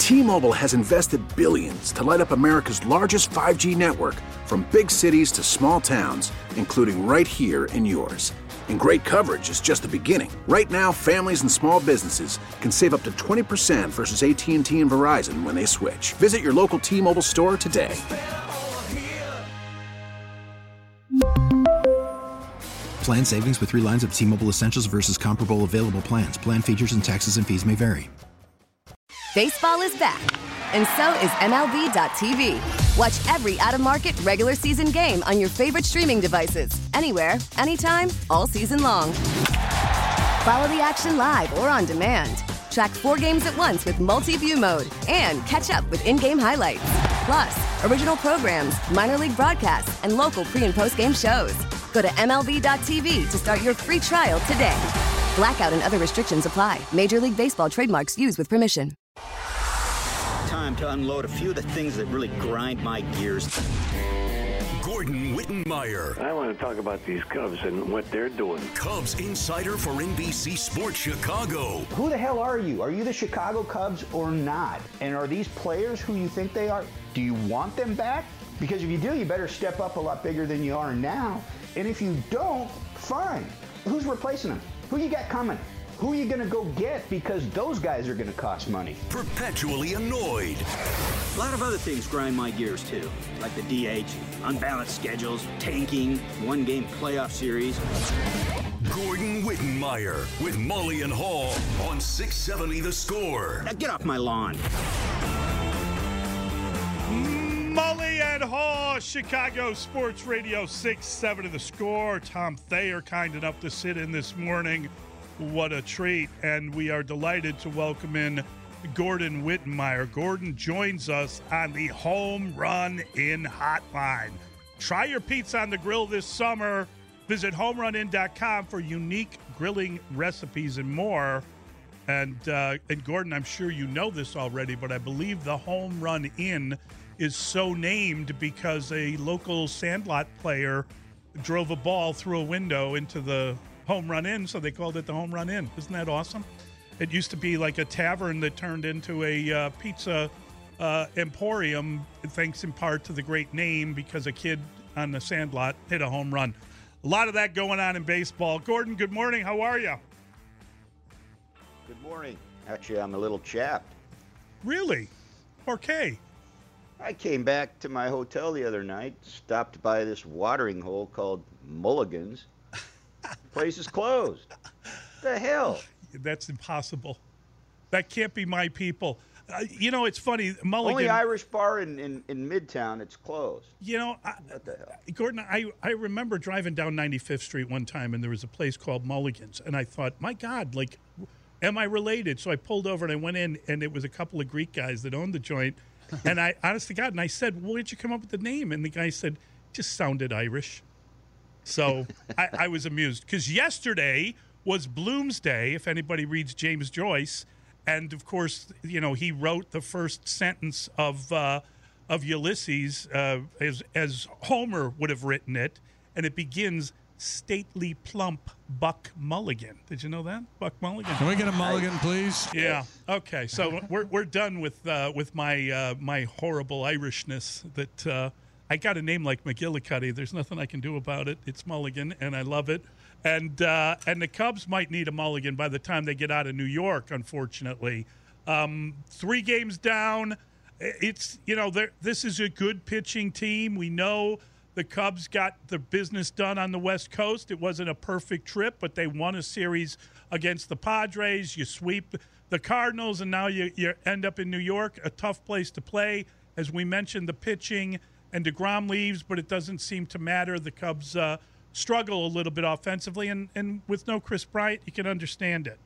T-Mobile has invested billions to light up America's largest 5G network, from big cities to small towns, including right here in yours. And great coverage is just the beginning. Right now, families and small businesses can save up to 20% versus AT&T and Verizon when they switch. Visit your local T-Mobile store today. Plan savings with 3 lines of T-Mobile Essentials versus comparable available plans. Plan features and taxes and fees may vary. Baseball is back, and so is MLB.tv. Watch every out-of-market regular season game on your favorite streaming devices, anywhere, anytime, all season long. Follow the action live or on demand. Track 4 games at once with multi-view mode and catch up with in-game highlights. Plus, original programs, minor league broadcasts, and local pre- and post-game shows. Go to MLB.tv to start your free trial today. Blackout and other restrictions apply. Major League Baseball trademarks used with permission. Time to unload a few of the things that really grind my gears. Gordon Wittenmeyer. I want to talk about these Cubs and what they're doing. Cubs insider for NBC Sports Chicago. Who the hell are you? Are you the Chicago Cubs or not? And are these players who you think they are? Do you want them back? Because if you do, you better step up a lot bigger than you are now. And if you don't, fine. Who's replacing them? Who you got coming? Who are you going to go get? Because those guys are going to cost money. Perpetually annoyed. A lot of other things grind my gears too, like the DH, unbalanced schedules, tanking, one-game playoff series. Gordon Wittenmeyer with Mully and Hall on 670 The Score. Now get off my lawn. Mully and Hall, Chicago Sports Radio 670 The Score. Tom Thayer kind enough to sit in this morning. What a treat. And we are delighted to welcome in Gordon Wittenmeyer. Gordon joins us on the Home Run In Hotline. Try your pizza on the grill this summer. Visit homerunin.com for unique grilling recipes and more. And Gordon, I'm sure you know this already, but I believe the Home Run In is so named because a local Sandlot player drove a ball through a window into the Home Run In, so they called it the Home Run In. Isn't that awesome? It used to be like a tavern that turned into a pizza emporium, thanks in part to the great name, because a kid on the Sandlot hit a home run. A lot of that going on in baseball. Gordon, good morning. How are you? Good morning. Actually, I'm a little chapped. Really? Okay. I came back to my hotel the other night, stopped by this watering hole called Mulligan's. Place is closed. The hell? That's impossible. That can't be my people. It's funny. Mulligan. Only Irish bar in Midtown. It's closed. What the hell? Gordon, I remember driving down 95th Street one time, and there was a place called Mulligan's, and I thought, my God, am I related? So I pulled over and I went in, and it was a couple of Greek guys that owned the joint. And I, honest to God, and I said, well, where'd you come up with the name? And the guy said, just sounded Irish. So I was amused because yesterday was Bloomsday, if anybody reads James Joyce. And, of course, he wrote the first sentence of Ulysses as Homer would have written it. And it begins, stately plump Buck Mulligan. Did you know that? Buck Mulligan. Can we get a mulligan, please? Yeah. Okay. So we're done with my horrible Irishness that I got a name like McGillicuddy. There's nothing I can do about it. It's Mulligan, and I love it. And the Cubs might need a mulligan by the time they get out of New York, unfortunately. 3 games down. It's this is a good pitching team. We know the Cubs got the business done on the West Coast. It wasn't a perfect trip, but they won a series against the Padres. You sweep the Cardinals, and now you end up in New York, a tough place to play. As we mentioned, the pitching, and DeGrom leaves, but it doesn't seem to matter. The Cubs struggle a little bit offensively, and with no Chris Bryant, you can understand it.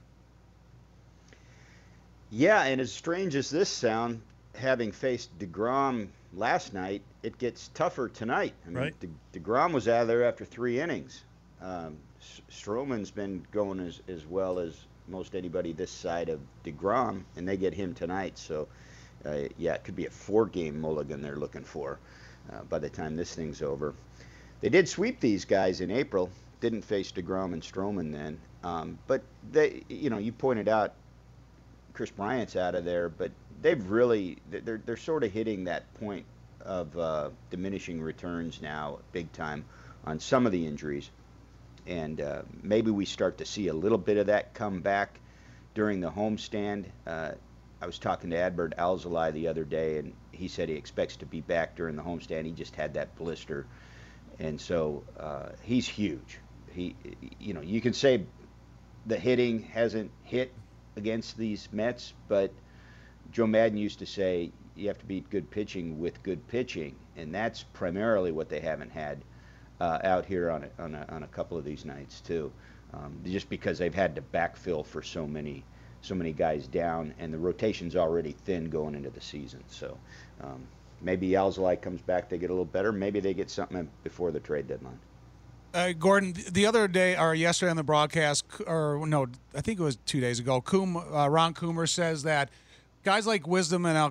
Yeah, and as strange as this sounds, having faced DeGrom last night, it gets tougher tonight. I mean, right. DeGrom was out of there after 3 innings. Stroman's been going as well as most anybody this side of DeGrom, and they get him tonight. So, it could be a 4-game mulligan they're looking for by the time this thing's over. They did sweep these guys in April. Didn't face DeGrom and Stroman then. But they, you pointed out Chris Bryant's out of there, but they've really they're sort of hitting that point of diminishing returns now, big time, on some of the injuries, and maybe we start to see a little bit of that come back during the homestand. I was talking to Adbert Alzolay the other day, and he said he expects to be back during the homestand. He just had that blister, and so he's huge. You can say the hitting hasn't hit against these Mets, but Joe Maddon used to say you have to beat good pitching with good pitching, and that's primarily what they haven't had out here on a couple of these nights too, just because they've had to backfill for so many guys down, and the rotation's already thin going into the season. So maybe Alzolay comes back, they get a little better. Maybe they get something before the trade deadline. Gordon, the other day or yesterday on the broadcast, or no, I think it was 2 days ago, Ron Coomer says that guys like Wisdom and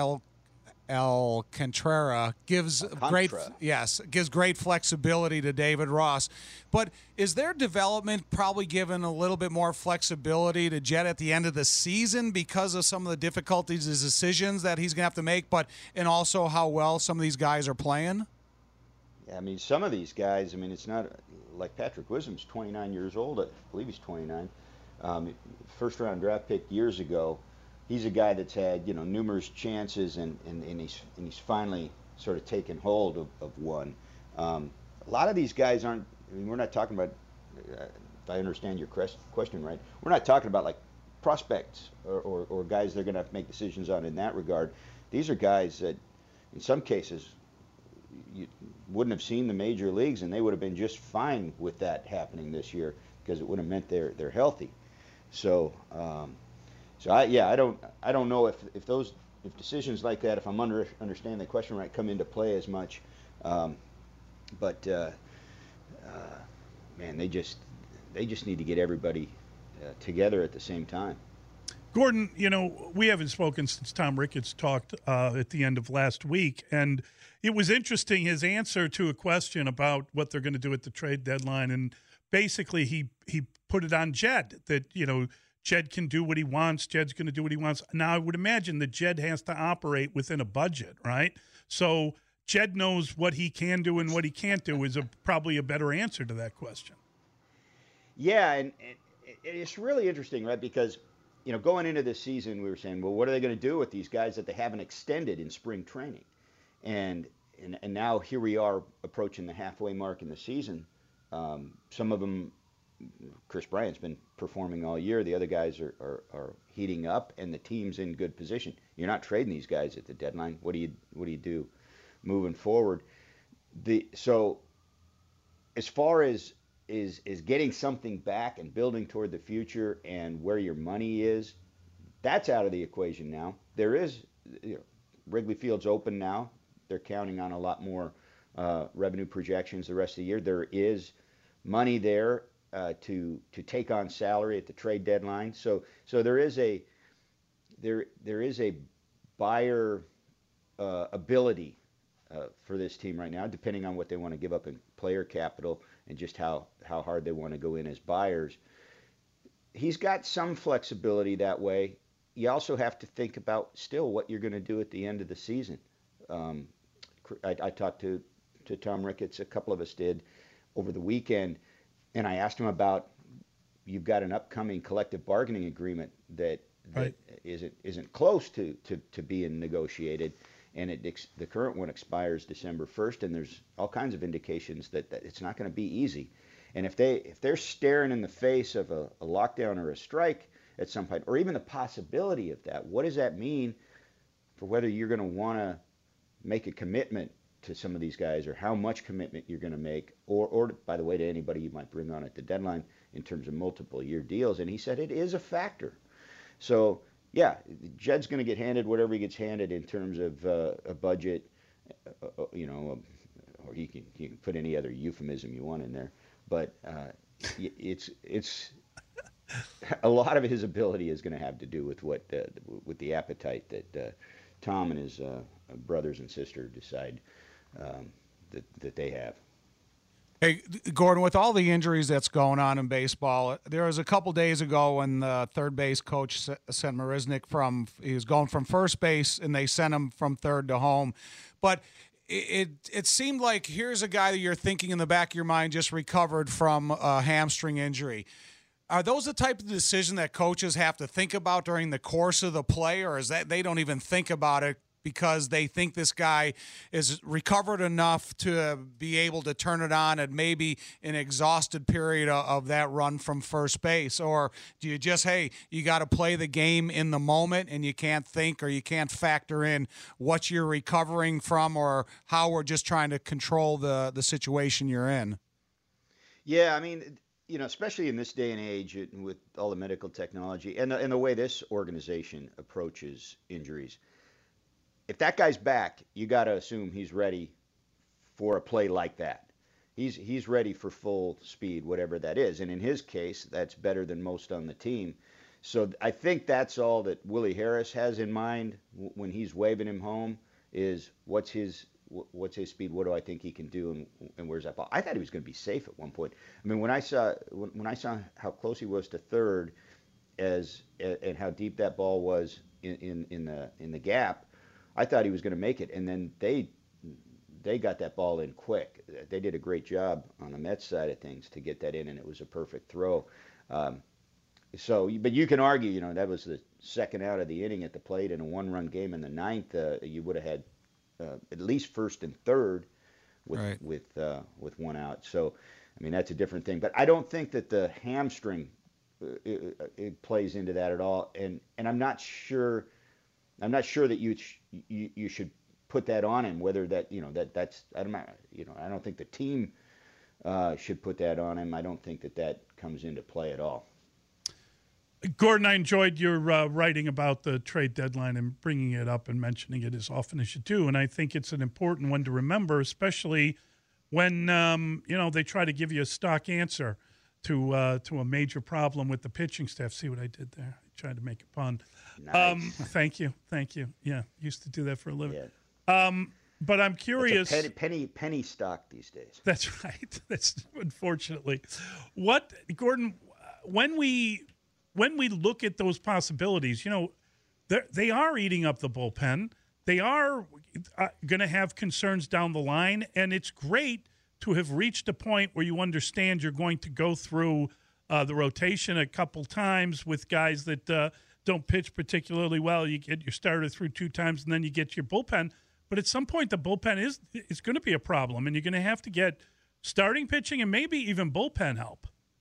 Alcantara gives great flexibility to David Ross. But is their development probably given a little bit more flexibility to Jed at the end of the season because of some of the difficulties, his decisions that he's going to have to make, and also how well some of these guys are playing? Yeah, I mean, some of these guys, I mean, it's not like Patrick Wisdom's 29 years old. I believe he's 29. First round draft pick years ago. He's a guy that's had numerous chances, and he's finally sort of taken hold of one. A lot of these guys aren't. I mean, we're not talking about. If I understand your question right, we're not talking about like prospects or guys they're going to have to make decisions on in that regard. These are guys that, in some cases, you wouldn't have seen the major leagues, and they would have been just fine with that happening this year because it would have meant they're healthy. So. I don't know if decisions like that, if I'm understanding the question right, come into play as much, but man, they just need to get everybody together at the same time. Gordon, we haven't spoken since Tom Ricketts talked at the end of last week, and it was interesting his answer to a question about what they're going to do at the trade deadline, and basically he put it on Jed that Jed can do what he wants. Jed's going to do what he wants. Now, I would imagine that Jed has to operate within a budget, right? So Jed knows what he can do and what he can't do is probably a better answer to that question. Yeah, and it's really interesting, right? Because, going into this season, we were saying, well, what are they going to do with these guys that they haven't extended in spring training? And now here we are approaching the halfway mark in the season. Some of them, Chris Bryant's been performing all year. The other guys are heating up, and the team's in good position. You're not trading these guys at the deadline. What do you do moving forward? So as far as getting something back and building toward the future and where your money is, that's out of the equation now. There is Wrigley Field's open now. They're counting on a lot more revenue projections the rest of the year. There is money there to take on salary at the trade deadline. So there is a buyer ability for this team right now, depending on what they want to give up in player capital and just how hard they want to go in as buyers. He's got some flexibility that way. You also have to think about still what you're going to do at the end of the season. I talked to Tom Ricketts, a couple of us did, over the weekend, and I asked him about, you've got an upcoming collective bargaining agreement that right. isn't close to being negotiated, and the current one expires December 1st, and there's all kinds of indications that it's not going to be easy. And if they're staring in the face of a lockdown or a strike at some point, or even the possibility of that, what does that mean for whether you're going to want to make a commitment to some of these guys, or how much commitment you're going to make, or by the way, to anybody you might bring on at the deadline in terms of multiple year deals? And he said it is a factor. So yeah, Jed's going to get handed whatever he gets handed in terms of a budget, or you can put any other euphemism you want in there, but it's a lot of his ability is going to have to do with with the appetite that Tom and his brothers and sister decide that they have. Hey, Gordon, with all the injuries that's going on in baseball, there was a couple days ago when the third base coach sent Marisnick he was going from first base, and they sent him from third to home. But it seemed like here's a guy that you're thinking in the back of your mind just recovered from a hamstring injury. Are those the type of decision that coaches have to think about during the course of the play, or is that they don't even think about it because they think this guy is recovered enough to be able to turn it on at maybe an exhausted period of that run from first base? Or do you just, hey, you got to play the game in the moment and you can't think or you can't factor in what you're recovering from or how we're just trying to control the situation you're in? Yeah, I mean, especially in this day and age with all the medical technology and the way this organization approaches injuries, if that guy's back, you got to assume he's ready for a play like that. He's ready for full speed, whatever that is. And in his case, that's better than most on the team. So I think that's all that Willie Harris has in mind when he's waving him home is what's his speed, what do I think he can do, and where's that ball? I thought he was going to be safe at one point. I mean, when I saw how close he was to third and how deep that ball was in the gap, I thought he was going to make it, and then they got that ball in quick. They did a great job on the Mets side of things to get that in, and it was a perfect throw. But you can argue, that was the second out of the inning at the plate in a one-run game in the ninth. You would have had at least first and third with one out. So, I mean, that's a different thing. But I don't think that the hamstring it plays into that at all, and I'm not sure. I'm not sure that you should put that on him. Whether that that's I don't think the team should put that on him. I don't think that comes into play at all. Gordon, I enjoyed your writing about the trade deadline and bringing it up and mentioning it as often as you do. And I think it's an important one to remember, especially when they try to give you a stock answer to a major problem with the pitching staff. See what I did there? I tried to make a pun. Nice. Thank you. Yeah, used to do that for a living. Yeah. But I'm curious. It's a penny stock these days. That's right. That's unfortunately. What, Gordon? When we look at those possibilities, they are eating up the bullpen. They are going to have concerns down the line, and it's great to have reached a point where you understand you're going to go through the rotation a couple times with guys that don't pitch particularly well. You get your starter through 2 times, and then you get your bullpen. But at some point, the bullpen is going to be a problem, and you're going to have to get starting pitching and maybe even bullpen help.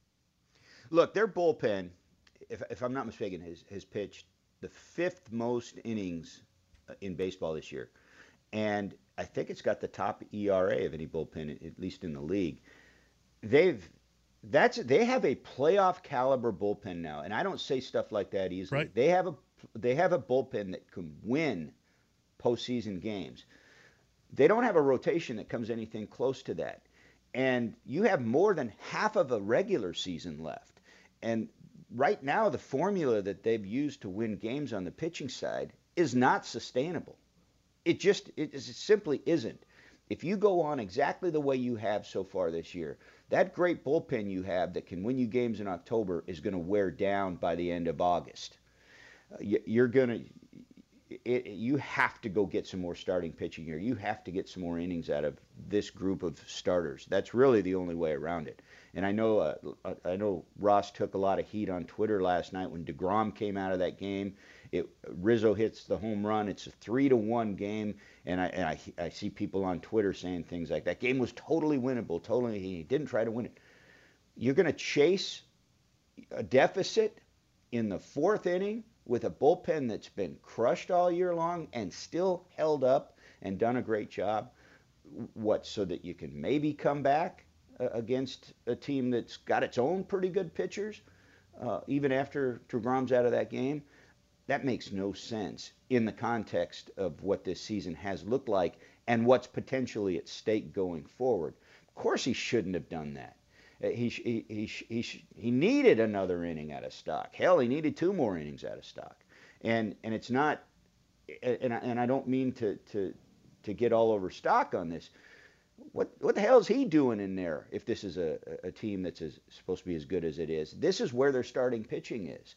Look, their bullpen, if I'm not mistaken, has pitched the 5th most innings in baseball this year. And I think it's got the top ERA of any bullpen, at least in the league. They have a playoff caliber bullpen now, and I don't say stuff like that easily. Right. They have a bullpen that can win postseason games. They don't have a rotation that comes anything close to that. And you have more than half of a regular season left. And right now, the formula that they've used to win games on the pitching side is not sustainable. It simply isn't. If you go on exactly the way you have so far this year, that great bullpen you have that can win you games in October is going to wear down by the end of August. You have to go get some more starting pitching here. You have to get some more innings out of this group of starters. That's really the only way around it. And I know Ross took a lot of heat on Twitter last night when DeGrom came out of that game. Rizzo hits the home run. It's a 3-1 game, and I see people on Twitter saying things like that game was totally winnable. Totally, he didn't try to win it. You're going to chase a deficit in the 4th inning with a bullpen that's been crushed all year long and still held up and done a great job. So that you can maybe come back against a team that's got its own pretty good pitchers, even after DeGrom's out of that game? That makes no sense in the context of what this season has looked like and what's potentially at stake going forward. Of course he shouldn't have done that. He needed another inning out of Stock. Hell, he needed 2 more innings out of Stock. And it's not, and I don't mean to get all over Stock on this, what the hell is he doing in there if this is a team that's supposed to be as good as it is? This is where their starting pitching is.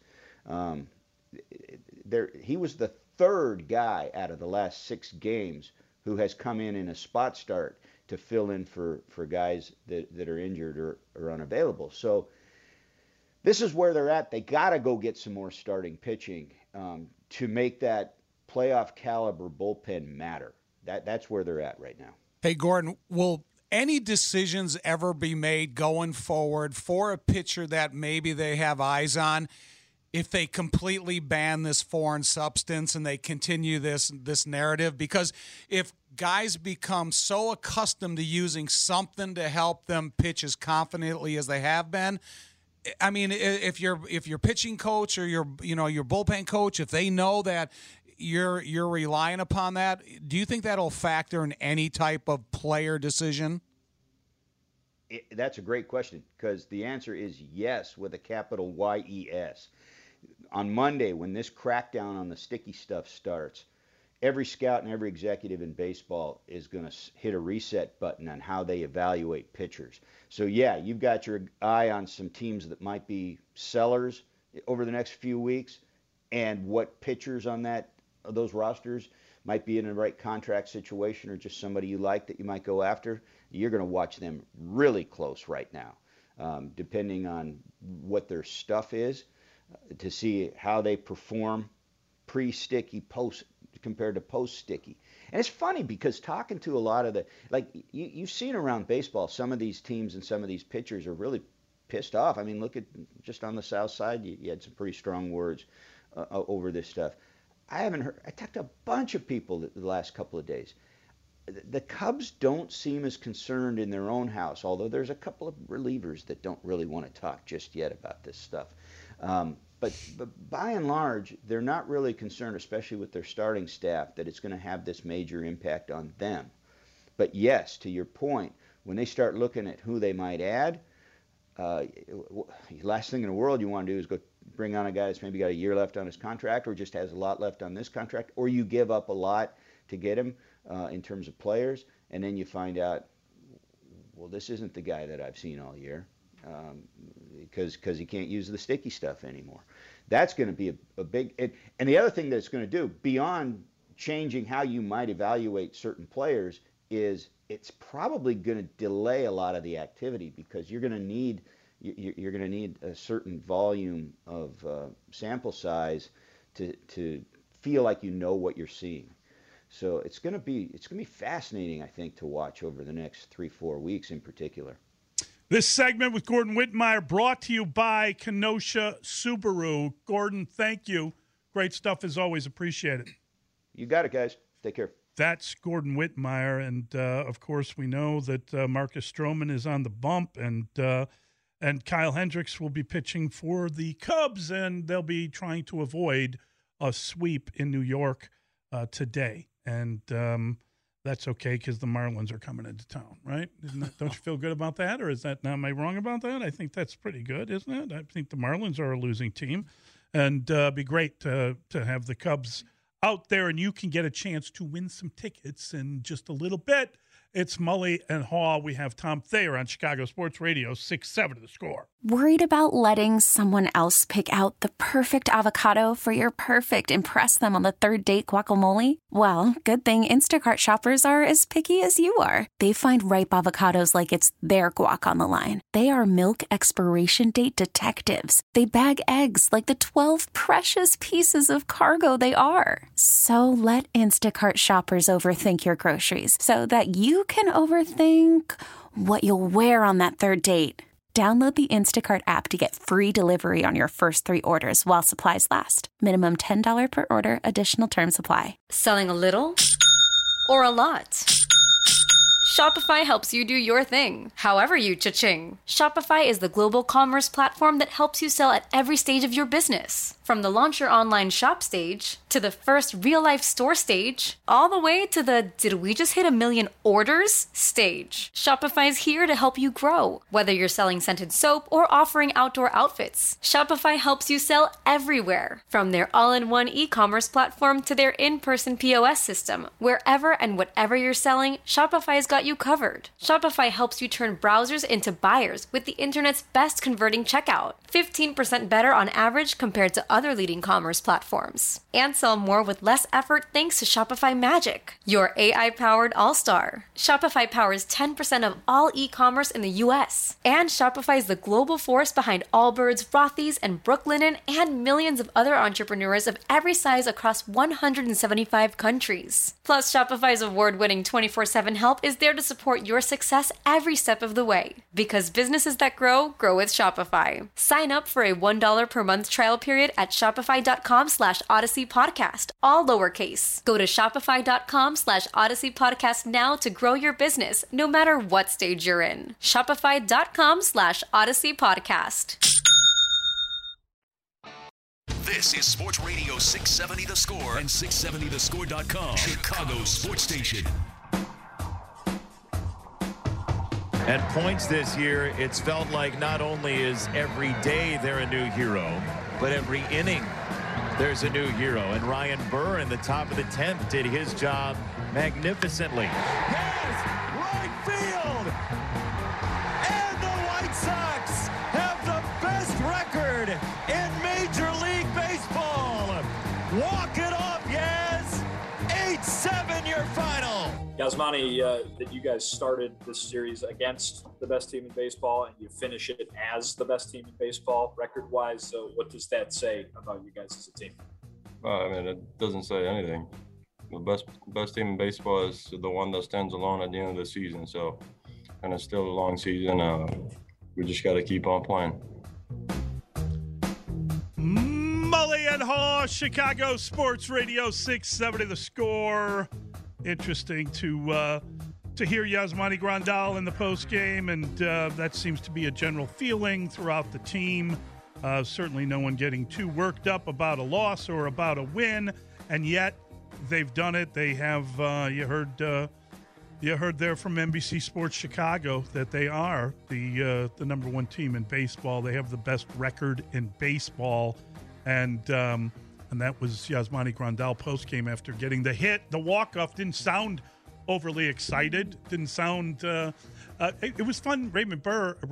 He was the third guy out of the last 6 games who has come in a spot start to fill in for guys that are injured or unavailable. So this is where they're at. They got to go get some more starting pitching to make that playoff caliber bullpen matter. That's where they're at right now. Hey, Gordon, will any decisions ever be made going forward for a pitcher that maybe they have eyes on if they completely ban this foreign substance and they continue this narrative? Because if guys become so accustomed to using something to help them pitch as confidently as they have been, I mean, if your pitching coach or your bullpen coach, if they know that you're relying upon that, do you think that'll factor in any type of player decision? That's a great question, because the answer is yes, with a capital Y-E-S. On Monday, when this crackdown on the sticky stuff starts, every scout and every executive in baseball is going to hit a reset button on how they evaluate pitchers. So yeah, you've got your eye on some teams that might be sellers over the next few weeks, and what pitchers on those rosters might be in the right contract situation or just somebody you like that you might go after. You're going to watch them really close right now, depending on what their stuff is, to see how they perform pre-sticky, post compared to post-sticky. And it's funny because talking to a lot of you've seen around baseball, some of these teams and some of these pitchers are really pissed off. I mean, look at just on the South Side, you had some pretty strong words over this stuff. I talked to a bunch of people the last couple of days. The Cubs don't seem as concerned in their own house, although there's a couple of relievers that don't really want to talk just yet about this stuff. But by and large, they're not really concerned, especially with their starting staff, that it's going to have this major impact on them. But yes, to your point, when they start looking at who they might add, last thing in the world you want to do is go bring on a guy that's maybe got a year left on his contract or just has a lot left on this contract, or you give up a lot to get him in terms of players, and then you find out, well, this isn't the guy that I've seen all year because he can't use the sticky stuff anymore. That's going to be a big – and the other thing that it's going to do, beyond changing how you might evaluate certain players, is it's probably going to delay a lot of the activity because you're going to need – you're going to need a certain volume of sample size to feel like you know what you're seeing. So it's going to be fascinating, I think, to watch over the next 3-4 weeks in particular. This segment with Gordon Wittenmyer brought to you by Kenosha Subaru. Gordon, thank you. Great stuff as always. Appreciate it. You got it, guys. Take care. That's Gordon Wittenmyer, and of course we know that Marcus Stroman is on the bump, and Kyle Hendricks will be pitching for the Cubs, and they'll be trying to avoid a sweep in New York today. And that's okay because the Marlins are coming into town, right? Don't you feel good about that? Or am I wrong about that? I think that's pretty good, isn't it? I think the Marlins are a losing team. And it'd be great to have the Cubs out there, and you can get a chance to win some tickets in just a little bit. It's Mully and Haw. We have Tom Thayer on Chicago Sports Radio, 6-7 The Score. Worried about letting someone else pick out the perfect avocado for your perfect impress them on the third date guacamole? Well, good thing Instacart shoppers are as picky as you are. They find ripe avocados like it's their guac on the line. They are milk expiration date detectives. They bag eggs like the 12 precious pieces of cargo they are. So let Instacart shoppers overthink your groceries so that you can overthink what you'll wear on that third date. Download the Instacart app to get free delivery on your first 3 orders while supplies last. Minimum $10 per order. Additional terms apply. Selling a little or a lot? Shopify helps you do your thing, however you cha-ching. Shopify is the global commerce platform that helps you sell at every stage of your business. From the launch your online shop stage, to the first real-life store stage, all the way to the did we just hit 1 million orders stage. Shopify's here to help you grow. Whether you're selling scented soap or offering outdoor outfits, Shopify helps you sell everywhere. From their all-in-one e-commerce platform to their in-person POS system, wherever and whatever you're selling, Shopify's got you covered. Shopify helps you turn browsers into buyers with the internet's best converting checkout. 15% better on average compared to other leading commerce platforms. And sell more with less effort thanks to Shopify Magic, your AI-powered all-star. Shopify powers 10% of all e-commerce in the U.S. And Shopify is the global force behind Allbirds, Rothy's, and Brooklinen, and millions of other entrepreneurs of every size across 175 countries. Plus, Shopify's award-winning 24/7 help is there to support your success every step of the way. Because businesses that grow, grow with Shopify. Sign up for a $1 per month trial period at shopify.com/Odyssey Podcast, all lowercase. Go to shopify.com/Odyssey Podcast now to grow your business, no matter what stage you're in. Shopify.com/Odyssey Podcast. This is Sports Radio 670 The Score and 670thescore.com, Chicago's sports station. At points this year, it's felt like not only is every day there a new hero, but every inning there's a new hero. And Ryan Burr in the top of the 10th did his job magnificently. Yes, right field! And the White Sox have the best record in Major League Baseball. Walk it off, Yaz! 8-7 your final. Yasmani, that you guys started this series against the best team in baseball and you finish it as the best team in baseball record-wise. So what does that say about you guys as a team? I mean, it doesn't say anything. The best team in baseball is the one that stands alone at the end of the season. So, and it's still a long season. We just got to keep on playing. Mully and Haw, Chicago Sports Radio 670 The Score. Interesting to hear Yasmani Grandal in the postgame, and that seems to be a general feeling throughout the team. Certainly no one getting too worked up about a loss or about a win, and yet they've done it. They have, you heard there from NBC Sports Chicago that they are the number one team in baseball. They have the best record in baseball, and that was Yasmani Grandal postgame after getting the hit. The walk-off didn't sound overly excited. Didn't sound it was fun. Ryan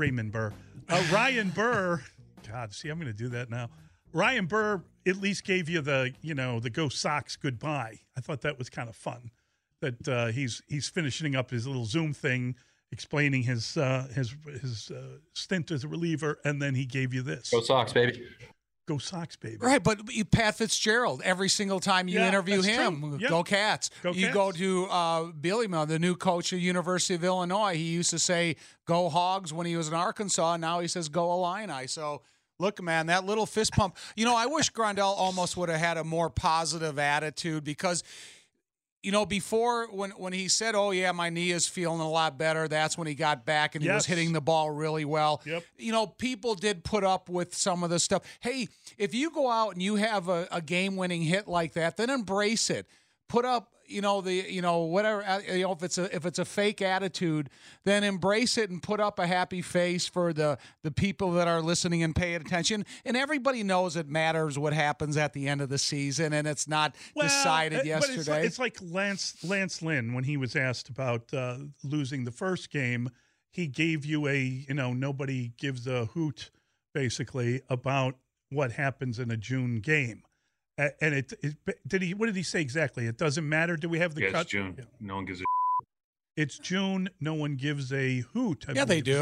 Burr. God, see, I'm going to do that now. Ryan Burr at least gave you the Go Sox goodbye. I thought that was kind of fun. That he's finishing up his little Zoom thing, explaining his stint as a reliever, and then he gave you this. Go Sox, baby. Go Sox, baby. Right, but Pat Fitzgerald, every single time you interview him, yeah. Go Cats. You go to Billy Mill, the new coach at University of Illinois. He used to say, go Hogs when he was in Arkansas, and now he says, go Illini. So, look, man, that little fist pump. I wish Grandal almost would have had a more positive attitude because – before when he said, oh, yeah, my knee is feeling a lot better, that's when he got back and he was hitting the ball really well. Yep. People did put up with some of the stuff. Hey, if you go out and you have a game-winning hit like that, then embrace it. Put up, whatever, if it's a fake attitude, then embrace it and put up a happy face for the people that are listening and paying attention. And everybody knows it matters what happens at the end of the season, and it's not decided yesterday. But it's like Lance Lynn, when he was asked about losing the first game, he gave you nobody gives a hoot, basically, about what happens in a June game. And what did he say exactly? It doesn't matter. Do we have the cut? It's June. Yeah. No one gives a It's June. No one gives a hoot. Yeah, they do.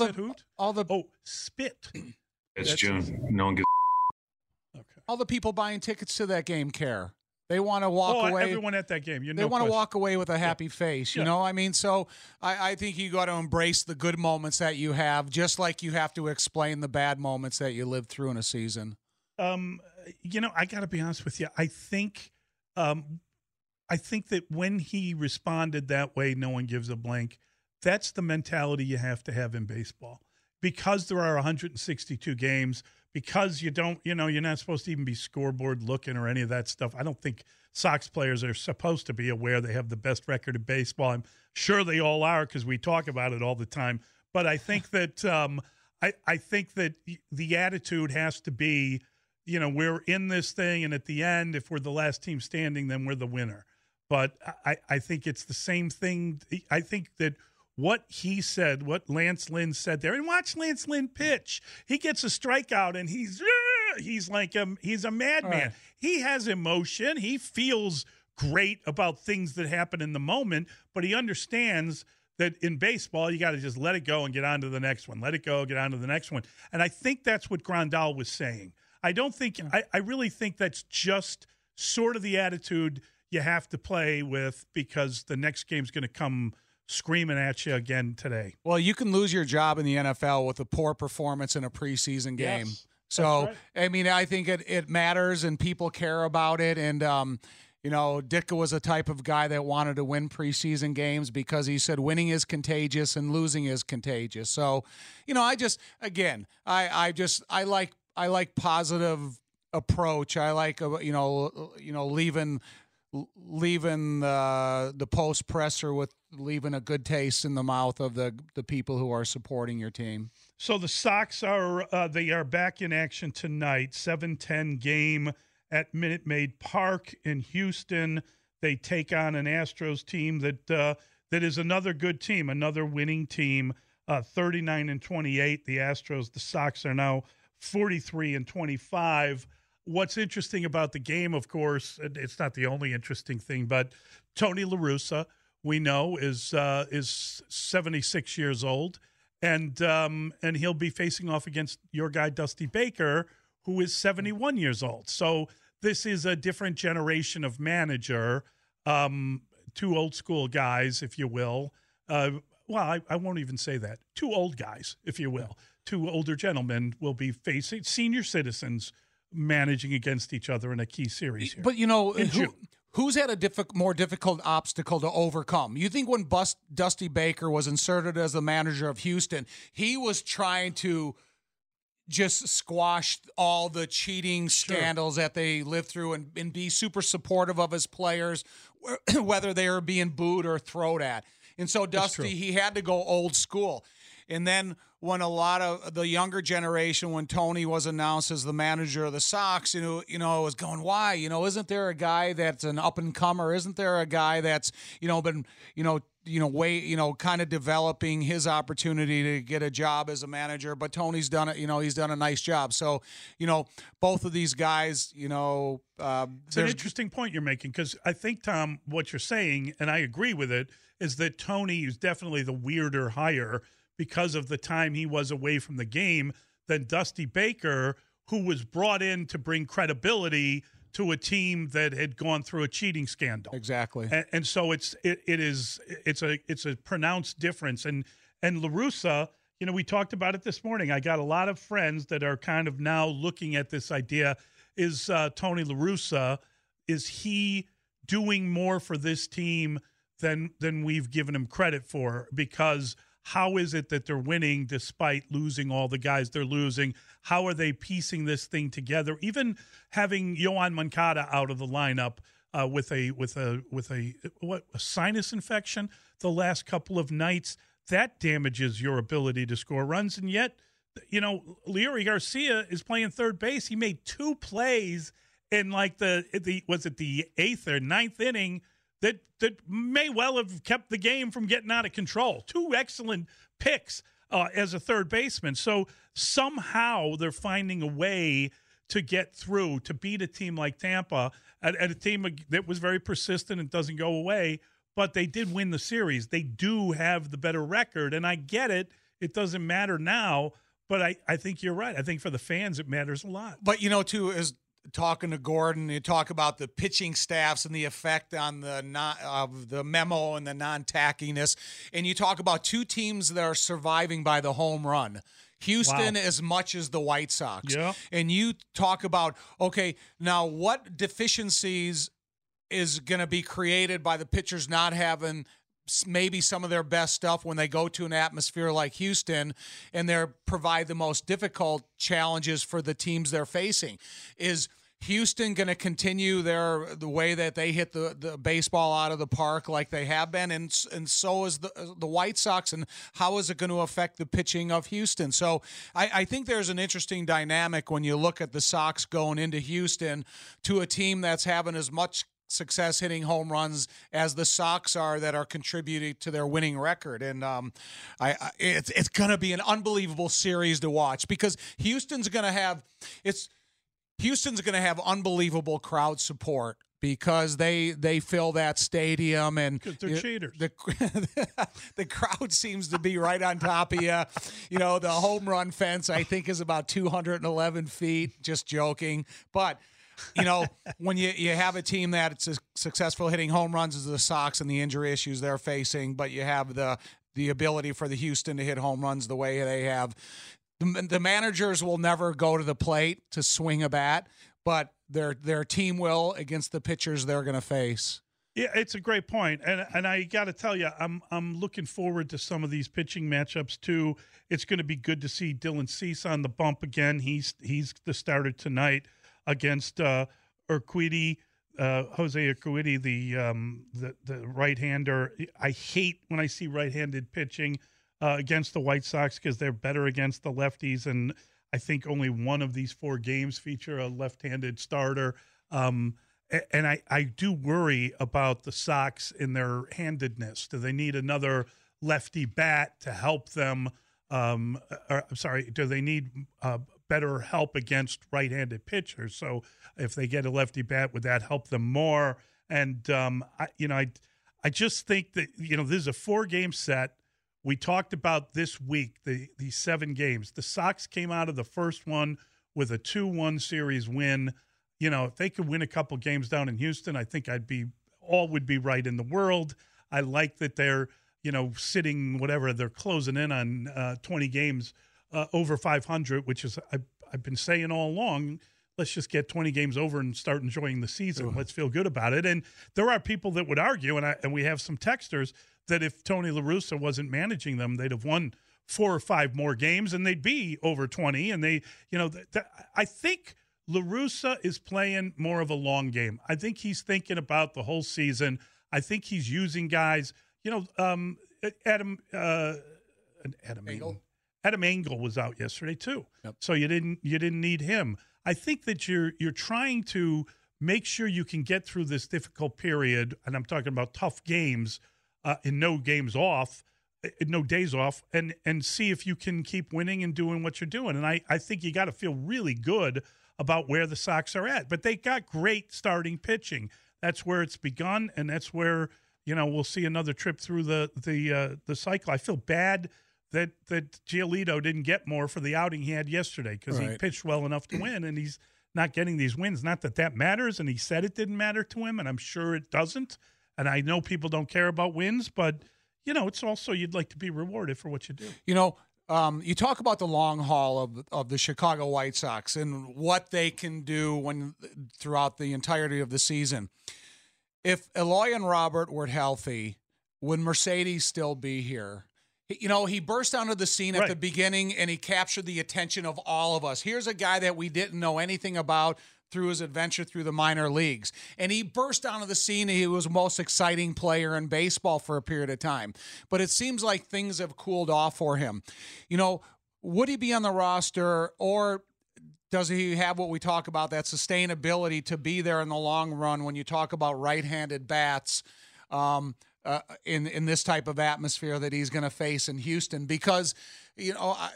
Spit. It's June. No one gives okay. All the people buying tickets to that game care. They want to walk away. Everyone at that game. They want to walk away with a happy face. You know, I mean, so I think you got to embrace the good moments that you have, just like you have to explain the bad moments that you lived through in a season. I got to be honest with you. I think that when he responded that way, no one gives a blank. That's the mentality you have to have in baseball, because there are 162 games. Because you don't, you're not supposed to even be scoreboard looking or any of that stuff. I don't think Sox players are supposed to be aware they have the best record in baseball. I'm sure they all are because we talk about it all the time. But I think that I think that the attitude has to be, we're in this thing, and at the end, if we're the last team standing, then we're the winner. But I think it's the same thing. I think that what he said, what Lance Lynn said there, and watch Lance Lynn pitch. He gets a strikeout, and he's like he's a madman. Right. He has emotion. He feels great about things that happen in the moment, but he understands that in baseball, you got to just let it go and get on to the next one. Let it go, get on to the next one. And I think that's what Grandal was saying. I don't think I really think that's just sort of the attitude you have to play with, because the next game's going to come screaming at you again today. Well, you can lose your job in the NFL with a poor performance in a preseason game. Yes, so, right. I mean, I think it matters and people care about it. And, Ditka was a type of guy that wanted to win preseason games because he said winning is contagious and losing is contagious. So, I like positive approach. I like, leaving the post presser with leaving a good taste in the mouth of the people who are supporting your team. So the Sox are back in action tonight. 7:10 game at Minute Maid Park in Houston. They take on an Astros team that is another good team, another winning team. 39-28. The Astros. The Sox are now 43-25. What's interesting about the game, of course, it's not the only interesting thing, but Tony La Russa, we know, is 76 years old, and he'll be facing off against your guy Dusty Baker, who is 71 years old. So this is a different generation of manager, two old school guys, if you will. I won't even say that. Two old guys, if you will. Two older gentlemen will be facing senior citizens managing against each other in a key series here. But, who's had a more difficult obstacle to overcome? You think when Dusty Baker was inserted as the manager of Houston, he was trying to just squash all the cheating scandals that they lived through and be super supportive of his players, whether they were being booed or thrown at. And so Dusty, he had to go old school. And then when a lot of the younger generation, when Tony was announced as the manager of the Sox, was going, why? Isn't there a guy that's an up-and-comer? Isn't there a guy that's, been, kind of developing his opportunity to get a job as a manager? But Tony's done it, he's done a nice job. So, both of these guys, it's an interesting point you're making, because I think, Tom, what you're saying, and I agree with it, is that Tony is definitely the weirder hire because of the time he was away from the game than Dusty Baker, who was brought in to bring credibility to a team that had gone through a cheating scandal. Exactly. And so it's a pronounced difference. And La Russa, we talked about it this morning. I got a lot of friends that are kind of now looking at this idea. Is Tony La Russa, is he doing more for this team than we've given him credit for? Because how is it that they're winning despite losing all the guys they're losing? How are they piecing this thing together? Even having Yoan Moncada out of the lineup with a sinus infection the last couple of nights, that damages your ability to score runs. And yet, Leury Garcia is playing third base. He made two plays in like the 8th or 9th inning that may well have kept the game from getting out of control. Two excellent picks as a third baseman. So somehow they're finding a way to get through, to beat a team like Tampa, and a team that was very persistent and doesn't go away, but they did win the series. They do have the better record, and I get it. It doesn't matter now, but I think you're right. I think for the fans it matters a lot. But, too, is talking to Gordon, you talk about the pitching staffs and the effect on the memo and the non-tackiness, and you talk about two teams that are surviving by the home run. Houston as much as the White Sox. Yeah. And you talk about, okay, now what deficiencies is going to be created by the pitchers not having maybe some of their best stuff when they go to an atmosphere like Houston and they provide the most difficult challenges for the teams they're facing? Is Houston going to continue the way that they hit the baseball out of the park like they have been, and so is the White Sox, and how is it going to affect the pitching of Houston? So I think there's an interesting dynamic when you look at the Sox going into Houston to a team that's having as much success hitting home runs as the Sox are that are contributing to their winning record. And it's going to be an unbelievable series to watch because Houston's going to have unbelievable crowd support because they fill that stadium and they're cheaters. The crowd seems to be right on top of you. You know, the home run fence I think is about 211 feet. Just joking, but. You know, when you have a team that's successful hitting home runs as the Sox and the injury issues they're facing, but you have the ability for the Houston to hit home runs the way they have, the managers will never go to the plate to swing a bat, but their team will against the pitchers they're going to face. Yeah, it's a great point, and I got to tell you, I'm looking forward to some of these pitching matchups too. It's going to be good to see Dylan Cease on the bump again. He's the starter tonight against Urquidy, Jose Urquidy, the right-hander. I hate when I see right-handed pitching against the White Sox because they're better against the lefties, and I think only one of these 4 games feature a left-handed starter. And I do worry about the Sox in their handedness. Do they need another lefty bat to help them? Do they need better help against right-handed pitchers? So if they get a lefty bat, would that help them more? And I just think that this is a 4-game set. We talked about this week these 7 games. The Sox came out of the first one with a 2-1 series win. If they could win a couple games down in Houston, I think all would be right in the world. I like that they're sitting whatever they're closing in on 20 games. Over 500, which is I've been saying all along, let's just get 20 games over and start enjoying the season. Let's feel good about it. And there are people that would argue, and we have some texters, that if Tony La Russa wasn't managing them, they'd have won 4 or 5 more games and they'd be over 20. And I think La Russa is playing more of a long game. I think he's thinking about the whole season. I think he's using guys, Adam Engel was out yesterday too. Yep. So you didn't need him. I think that you're trying to make sure you can get through this difficult period, and I'm talking about tough games, and no days off, and see if you can keep winning and doing what you're doing. And I think you got to feel really good about where the Sox are at. But they got great starting pitching. That's where it's begun, and that's where we'll see another trip through the cycle. I feel bad that Giolito didn't get more for the outing he had yesterday because he pitched well enough to win, and he's not getting these wins. Not that matters, and he said it didn't matter to him, and I'm sure it doesn't. And I know people don't care about wins, but, it's also you'd like to be rewarded for what you do. You talk about the long haul of the Chicago White Sox and what they can do throughout the entirety of the season. If Eloy and Robert were healthy, would Mercedes still be here? He burst onto the scene at the beginning, and he captured the attention of all of us. Here's a guy that we didn't know anything about through his adventure through the minor leagues. And he burst onto the scene, and he was the most exciting player in baseball for a period of time. But it seems like things have cooled off for him. Would he be on the roster, or does he have what we talk about, that sustainability to be there in the long run when you talk about right-handed bats in this type of atmosphere that he's going to face in Houston? Because you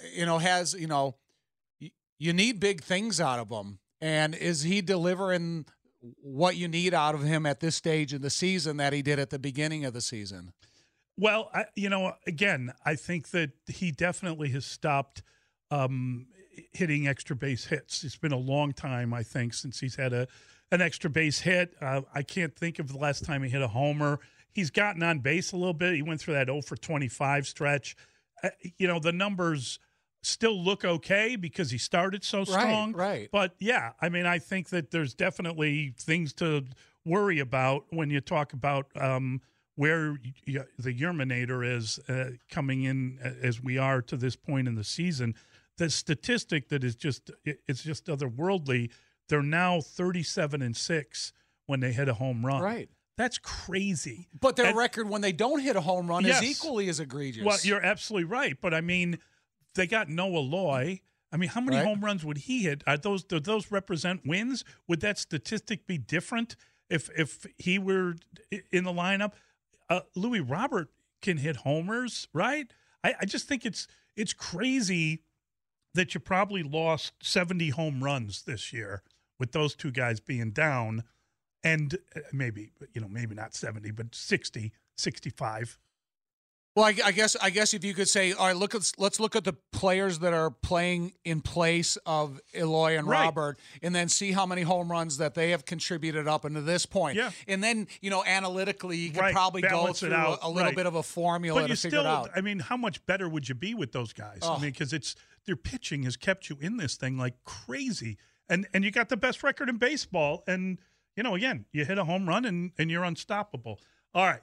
need big things out of him, and is he delivering what you need out of him at this stage of the season that he did at the beginning of the season? Well, again, I think that he definitely has stopped hitting extra base hits. It's been a long time, I think, since he's had an extra base hit. I can't think of the last time he hit a homer. He's gotten on base a little bit. He went through that 0 for 25 stretch. The numbers still look okay because he started so strong. Right. But, yeah, I think that there's definitely things to worry about when you talk about where the Yerminator is coming in as we are to this point in the season. The statistic that is it's just otherworldly. They're now 37-6 when they hit a home run. Right. That's crazy. But their record when they don't hit a home run is equally as egregious. Well, you're absolutely right. But, they got Noah Loy. How many home runs would he hit? Do those represent wins? Would that statistic be different if he were in the lineup. Louis Robert can hit homers, right? I just think it's crazy that you probably lost 70 home runs this year with those two guys being down, and maybe not 70, but 60, 65. Well, I guess if you could say, all right, let's look at the players that are playing in place of Eloy and Robert, and then see how many home runs that they have contributed up into this point. Yeah. And then, analytically, you could probably go through a little bit of a formula to figure it out. I mean, how much better would you be with those guys? Oh. I mean, because their pitching has kept you in this thing like crazy, and you got the best record in baseball, and again, you hit a home run and you're unstoppable. All right,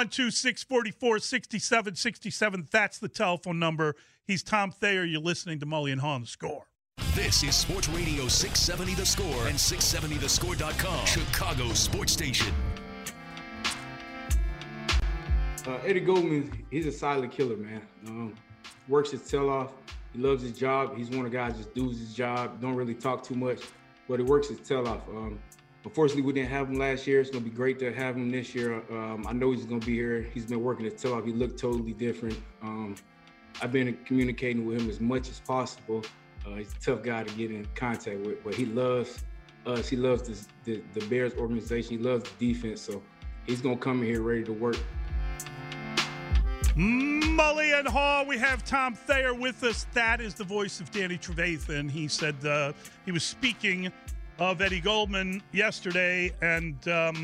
312-644-6767. That's the telephone number. He's Tom Thayer. You're listening to Mully and Haw on The Score. This is Sports Radio 670 The Score and 670thescore.com. Chicago Sports Station. Eddie Goldman, he's a silent killer, man. Works his tail off. He loves his job. He's one of the guys that just does his job. Don't really talk too much, but he works his tail off. Unfortunately, we didn't have him last year. It's going to be great to have him this year. I know he's going to be here. He's been working his tail off. He looked totally different. I've been communicating with him as much as possible. He's a tough guy to get in contact with, but he loves us. He loves the Bears organization. He loves the defense, so he's going to come in here ready to work. Mully and Haw, we have Tom Thayer with us. That is the voice of Danny Trevathan. He said he was speaking of Eddie Goldman yesterday, and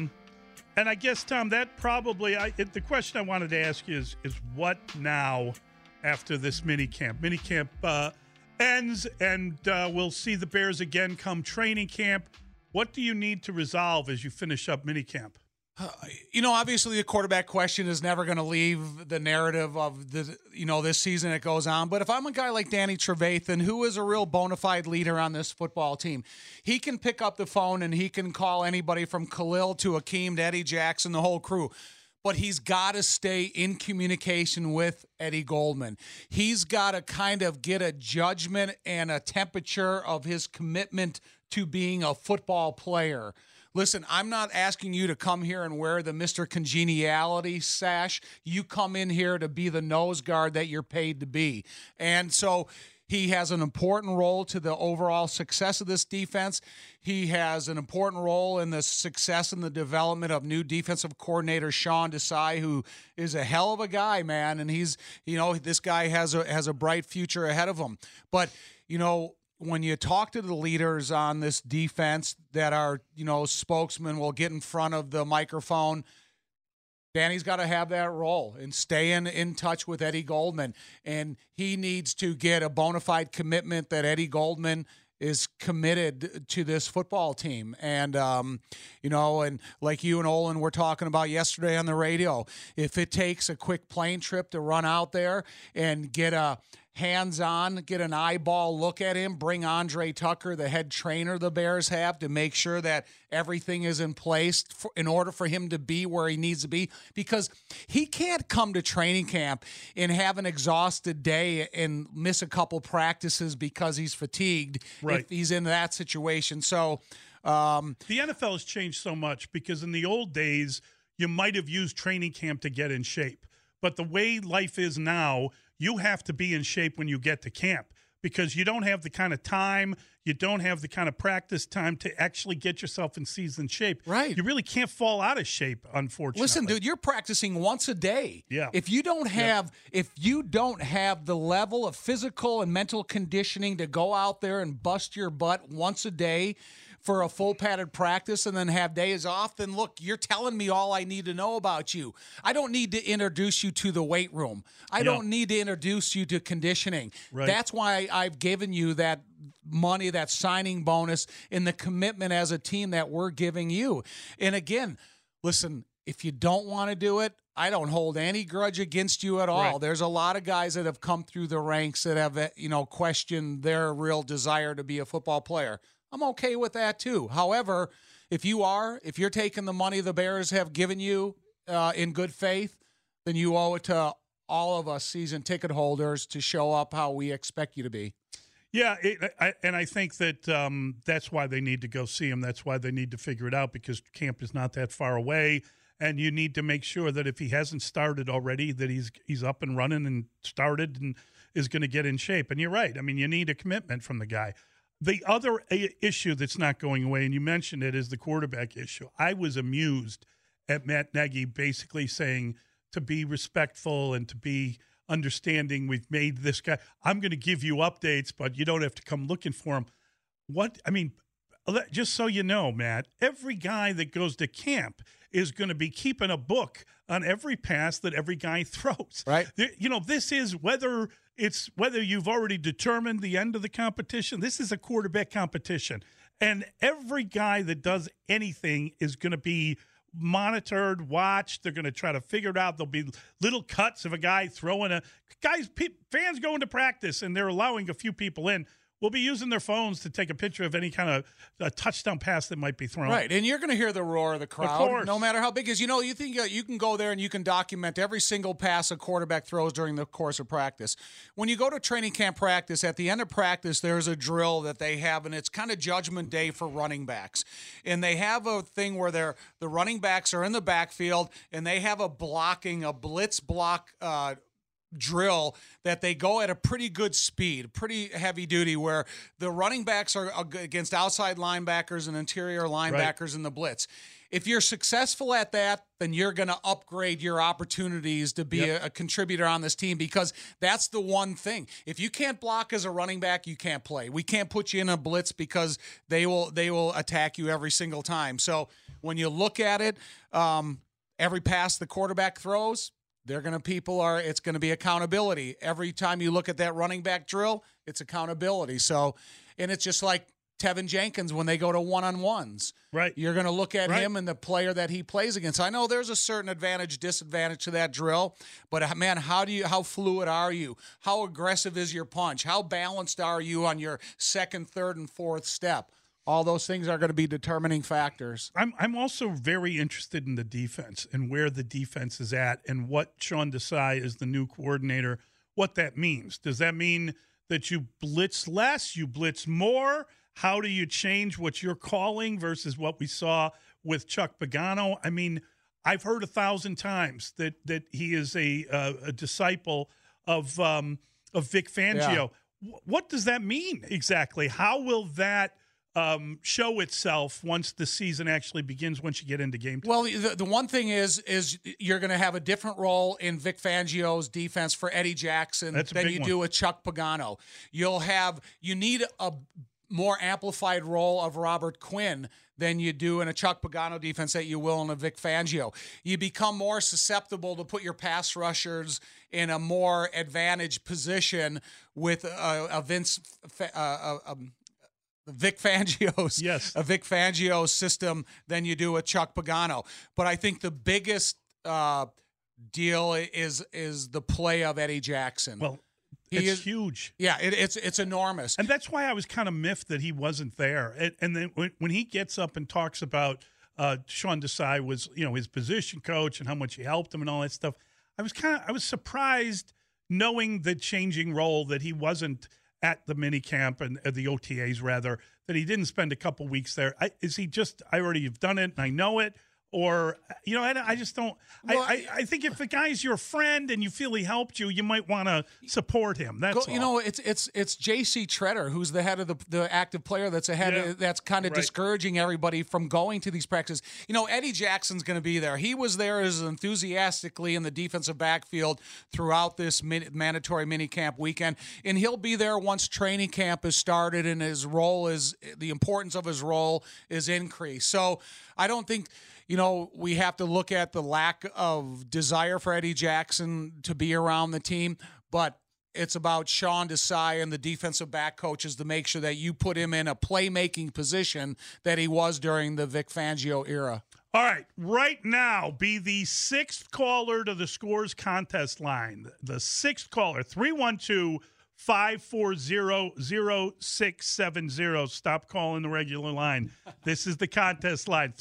I guess, Tom, that probably the question I wanted to ask you is what now after this minicamp? Minicamp ends, and we'll see the Bears again come training camp. What do you need to resolve as you finish up minicamp? Obviously the quarterback question is never going to leave the narrative of this season that goes on. But if I'm a guy like Danny Trevathan, who is a real bona fide leader on this football team, he can pick up the phone and he can call anybody from Khalil to Akeem to Eddie Jackson, the whole crew. But he's got to stay in communication with Eddie Goldman. He's got to kind of get a judgment and a temperature of his commitment to being a football player. Listen, I'm not asking you to come here and wear the Mr. Congeniality sash. You come in here to be the nose guard that you're paid to be. And so he has an important role to the overall success of this defense. He has an important role in the success and the development of new defensive coordinator Sean Desai, who is a hell of a guy, man. And he's, this guy has a bright future ahead of him. But, when you talk to the leaders on this defense that are, spokesmen will get in front of the microphone, Danny's got to have that role and stay in touch with Eddie Goldman. And he needs to get a bona fide commitment that Eddie Goldman is committed to this football team. And, and like you and Olin were talking about yesterday on the radio, if it takes a quick plane trip to run out there and get a hands-on, get an eyeball look at him, bring Andre Tucker, the head trainer the Bears have, to make sure that everything is in place in order for him to be where he needs to be, because he can't come to training camp and have an exhausted day and miss a couple practices because he's fatigued if he's in that situation. So the NFL has changed so much, because in the old days, you might have used training camp to get in shape. But the way life is now, you have to be in shape when you get to camp, because you don't have the kind of time, you don't have the kind of practice time to actually get yourself in season shape. Right. You really can't fall out of shape, unfortunately. Listen, dude, you're practicing once a day. Yeah. If you don't have the level of physical and mental conditioning to go out there and bust your butt once a day for a full padded practice and then have days off, then look, you're telling me all I need to know about you. I don't need to introduce you to the weight room. I don't need to introduce you to conditioning. Right. That's why I've given you that money, that signing bonus, and the commitment as a team that we're giving you. And again, listen, if you don't want to do it, I don't hold any grudge against you at all. Right. There's a lot of guys that have come through the ranks that have, questioned their real desire to be a football player. I'm okay with that too. However, if you're taking the money the Bears have given you in good faith, then you owe it to all of us season ticket holders to show up how we expect you to be. Yeah, and I think that that's why they need to go see him. That's why they need to figure it out, because camp is not that far away, and you need to make sure that if he hasn't started already, that he's up and running and started and is going to get in shape. And you're right. I mean, you need a commitment from the guy. The other issue that's not going away, and you mentioned it, is the quarterback issue. I was amused at Matt Nagy basically saying to be respectful and to be understanding. We've made this guy, I'm going to give you updates, but you don't have to come looking for him. Just so you know, Matt, every guy that goes to camp is going to be keeping a book on every pass that every guy throws. Right. This is whether you've already determined the end of the competition. This is a quarterback competition. And every guy that does anything is going to be monitored, watched. They're going to try to figure it out. There'll be little cuts of a guy throwing fans going to practice, and they're allowing a few people in. Will be using their phones to take a picture of any kind of a touchdown pass that might be thrown. Right, and you're going to hear the roar of the crowd, no matter how big. Because you think you can go there and you can document every single pass a quarterback throws during the course of practice. When you go to training camp practice, at the end of practice, there's a drill that they have, and it's kind of judgment day for running backs. And they have a thing where the running backs are in the backfield, and they have a blitz block drill that they go at a pretty good speed, pretty heavy duty, where the running backs are against outside linebackers and interior linebackers in the blitz. If you're successful at that, then you're going to upgrade your opportunities to be a contributor on this team, because that's the one thing. If you can't block as a running back, you can't play. We can't put you in a blitz because they will attack you every single time. So when you look at it, every pass the quarterback throws, it's going to be accountability. Every time you look at that running back drill, it's accountability. So, and it's just like Tevin Jenkins when they go to one-on-ones. Right. You're going to look at him and the player that he plays against. I know there's a certain advantage, disadvantage to that drill, but man, how fluid are you? How aggressive is your punch? How balanced are you on your second, third, and fourth step? All those things are going to be determining factors. I'm also very interested in the defense and where the defense is at, and what Sean Desai is the new coordinator, what that means. Does that mean that you blitz less, you blitz more? How do you change what you're calling versus what we saw with Chuck Pagano? I mean, I've heard 1,000 times that he is a disciple of Vic Fangio. Yeah. What does that mean exactly? How will that show itself once the season actually begins, once you get into game time? Well, the one thing is you're going to have a different role in Vic Fangio's defense for Eddie Jackson than you do with Chuck Pagano. You need a more amplified role of Robert Quinn than you do in a Chuck Pagano defense that you will in a Vic Fangio. You become more susceptible to put your pass rushers in a more advantaged position with a Vic Fangio system than you do with Chuck Pagano. But I think the biggest deal is the play of Eddie Jackson. Well, it's huge. Yeah, it's enormous. And that's why I was kind of miffed that he wasn't there. And then when he gets up and talks about Sean Desai was, his position coach and how much he helped him and all that stuff, I was surprised, knowing the changing role, that he wasn't at the mini camp and the OTAs, rather, that he didn't spend a couple weeks there. Is he just, I already have done it and I know it? Or, I just don't. Well, I think if the guy's your friend and you feel he helped you, you might want to support him. That's all. It's J.C. Treader, who's the head of the active player that's ahead. That's kind of discouraging everybody from going to these practices. Eddie Jackson's going to be there. He was there as enthusiastically in the defensive backfield throughout this mandatory mini camp weekend, and he'll be there once training camp is started and the importance of his role is increased. So I don't think. We have to look at the lack of desire for Eddie Jackson to be around the team, but it's about Sean Desai and the defensive back coaches to make sure that you put him in a playmaking position that he was during the Vic Fangio era. All right now, be the sixth caller to the Scores contest line. The sixth caller, 312-540-0670. Stop calling the regular line. This is the contest line.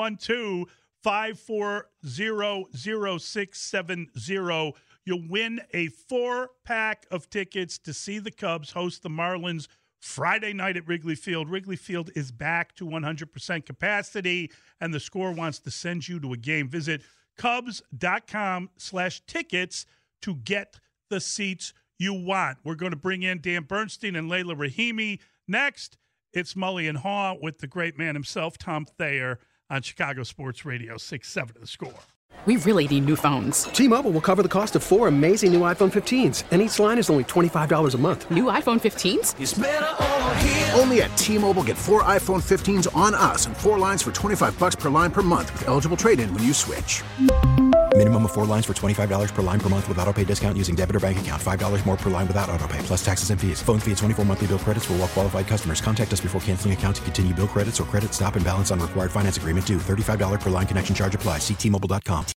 312-540-0670. You'll win a 4-pack of tickets to see the Cubs host the Marlins Friday night at Wrigley Field. Wrigley Field is back to 100% capacity, and the Score wants to send you to a game. Visit Cubs.com/tickets to get the seats you want. We're going to bring in Dan Bernstein and Layla Rahimi. Next, it's Mully and Haw with the great man himself, Tom Thayer, on Chicago Sports Radio 670 The Score. We really need new phones. T-Mobile will cover the cost of 4 amazing new iPhone 15s, and each line is only $25 a month. New iPhone 15s? It's better over here. Only at T-Mobile, get 4 iPhone 15s on us and 4 lines for $25 per line per month with eligible trade-in when you switch. Minimum of 4 lines for $25 per line per month with autopay discount using debit or bank account. $5 more per line without autopay, plus taxes and fees. Phone fee at 24 monthly bill credits for well-qualified customers. Contact us before canceling account to continue bill credits or credit stop and balance on required finance agreement due. $35 per line connection charge applies. See T-Mobile.com.